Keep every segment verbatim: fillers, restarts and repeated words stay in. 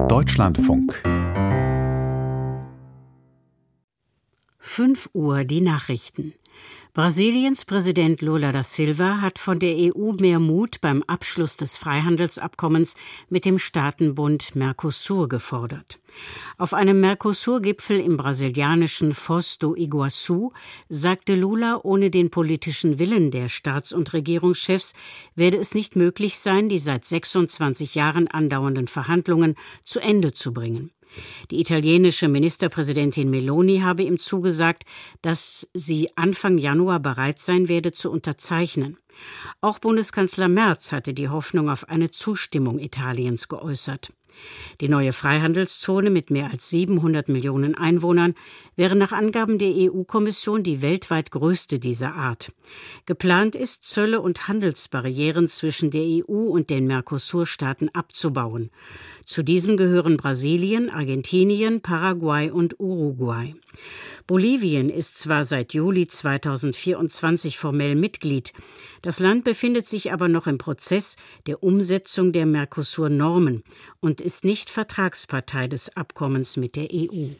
Deutschlandfunk. fünf Uhr die Nachrichten. Brasiliens Präsident Lula da Silva hat von der E U mehr Mut beim Abschluss des Freihandelsabkommens mit dem Staatenbund Mercosur gefordert. Auf einem Mercosur-Gipfel im brasilianischen Foz do Iguaçu sagte Lula, ohne den politischen Willen der Staats- und Regierungschefs werde es nicht möglich sein, die seit sechsundzwanzig Jahren andauernden Verhandlungen zu Ende zu bringen. Die italienische Ministerpräsidentin Meloni habe ihm zugesagt, dass sie Anfang Januar bereit sein werde, zu unterzeichnen. Auch Bundeskanzler Merz hatte die Hoffnung auf eine Zustimmung Italiens geäußert. Die neue Freihandelszone mit mehr als siebenhundert Millionen Einwohnern wäre nach Angaben der E U-Kommission die weltweit größte dieser Art. Geplant ist, Zölle und Handelsbarrieren zwischen der E U und den Mercosur-Staaten abzubauen. Zu diesen gehören Brasilien, Argentinien, Paraguay und Uruguay. Bolivien ist zwar seit Juli zweitausendvierundzwanzig formell Mitglied, das Land befindet sich aber noch im Prozess der Umsetzung der Mercosur-Normen und ist nicht Vertragspartei des Abkommens mit der E U.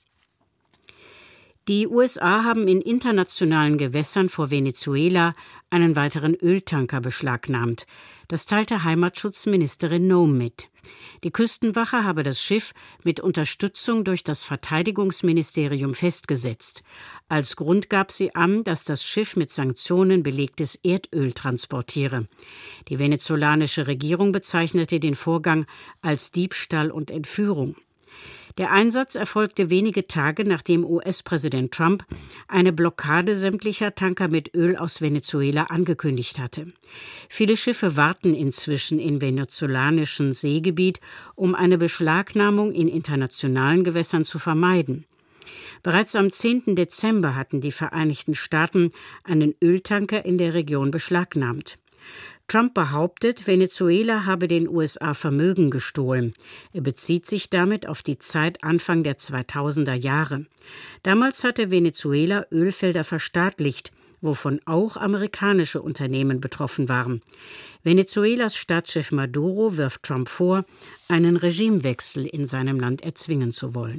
Die U S A haben in internationalen Gewässern vor Venezuela einen weiteren Öltanker beschlagnahmt. Das teilte Heimatschutzministerin Noem mit. Die Küstenwache habe das Schiff mit Unterstützung durch das Verteidigungsministerium festgesetzt. Als Grund gab sie an, dass das Schiff mit Sanktionen belegtes Erdöl transportiere. Die venezolanische Regierung bezeichnete den Vorgang als Diebstahl und Entführung. Der Einsatz erfolgte wenige Tage, nachdem U S-Präsident Trump eine Blockade sämtlicher Tanker mit Öl aus Venezuela angekündigt hatte. Viele Schiffe warten inzwischen im venezolanischen Seegebiet, um eine Beschlagnahmung in internationalen Gewässern zu vermeiden. Bereits am zehnten Dezember hatten die Vereinigten Staaten einen Öltanker in der Region beschlagnahmt. Trump behauptet, Venezuela habe den U S A Vermögen gestohlen. Er bezieht sich damit auf die Zeit Anfang der zweitausender Jahre. Damals hatte Venezuela Ölfelder verstaatlicht, wovon auch amerikanische Unternehmen betroffen waren. Venezuelas Staatschef Maduro wirft Trump vor, einen Regimewechsel in seinem Land erzwingen zu wollen.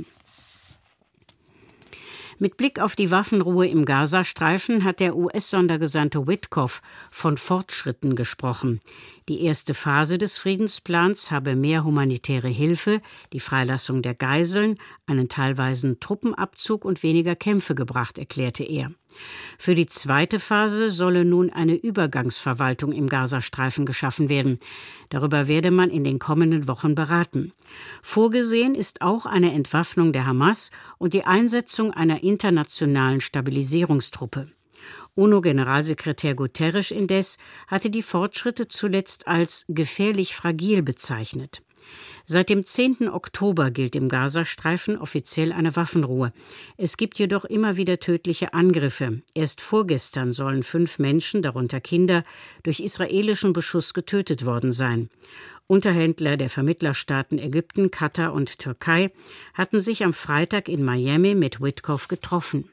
Mit Blick auf die Waffenruhe im Gazastreifen hat der U S-Sondergesandte Witkoff von Fortschritten gesprochen. Die erste Phase des Friedensplans habe mehr humanitäre Hilfe, die Freilassung der Geiseln, einen teilweisen Truppenabzug und weniger Kämpfe gebracht, erklärte er. Für die zweite Phase solle nun eine Übergangsverwaltung im Gazastreifen geschaffen werden. Darüber werde man in den kommenden Wochen beraten. Vorgesehen ist auch eine Entwaffnung der Hamas und die Einsetzung einer internationalen Stabilisierungstruppe. UNO-Generalsekretär Guterres indes hatte die Fortschritte zuletzt als gefährlich fragil bezeichnet. Seit dem zehnten Oktober gilt im Gazastreifen offiziell eine Waffenruhe. Es gibt jedoch immer wieder tödliche Angriffe. Erst vorgestern sollen fünf Menschen, darunter Kinder, durch israelischen Beschuss getötet worden sein. Unterhändler der Vermittlerstaaten Ägypten, Katar und Türkei hatten sich am Freitag in Miami mit Witkoff getroffen.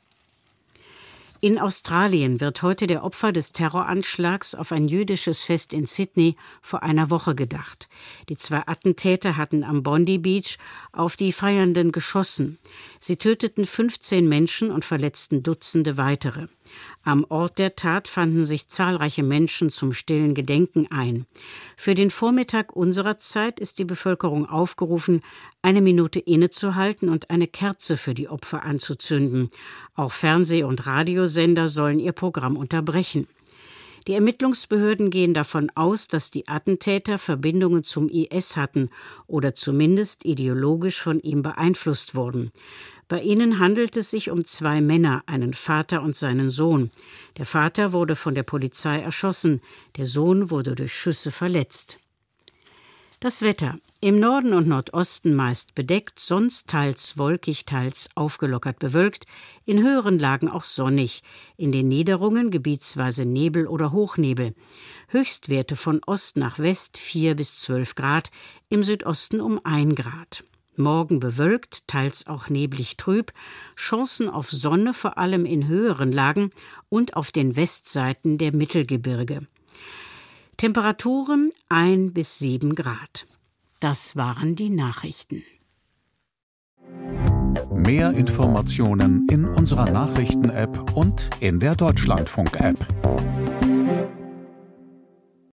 In Australien wird heute der Opfer des Terroranschlags auf ein jüdisches Fest in Sydney vor einer Woche gedacht. Die zwei Attentäter hatten am Bondi Beach auf die Feiernden geschossen. Sie töteten fünfzehn Menschen und verletzten Dutzende weitere. Am Ort der Tat fanden sich zahlreiche Menschen zum stillen Gedenken ein. Für den Vormittag unserer Zeit ist die Bevölkerung aufgerufen, eine Minute innezuhalten und eine Kerze für die Opfer anzuzünden. Auch Fernseh- und Radiosender sollen ihr Programm unterbrechen. Die Ermittlungsbehörden gehen davon aus, dass die Attentäter Verbindungen zum I S hatten oder zumindest ideologisch von ihm beeinflusst wurden. Bei ihnen handelt es sich um zwei Männer, einen Vater und seinen Sohn. Der Vater wurde von der Polizei erschossen, der Sohn wurde durch Schüsse verletzt. Das Wetter. Im Norden und Nordosten meist bedeckt, sonst teils wolkig, teils aufgelockert bewölkt, in höheren Lagen auch sonnig, in den Niederungen gebietsweise Nebel oder Hochnebel. Höchstwerte von Ost nach West vier bis zwölf Grad, im Südosten um ein Grad. Morgen bewölkt, teils auch neblig trüb, Chancen auf Sonne vor allem in höheren Lagen und auf den Westseiten der Mittelgebirge. Temperaturen ein bis sieben Grad. Das waren die Nachrichten. Mehr Informationen in unserer Nachrichten-App und in der Deutschlandfunk-App.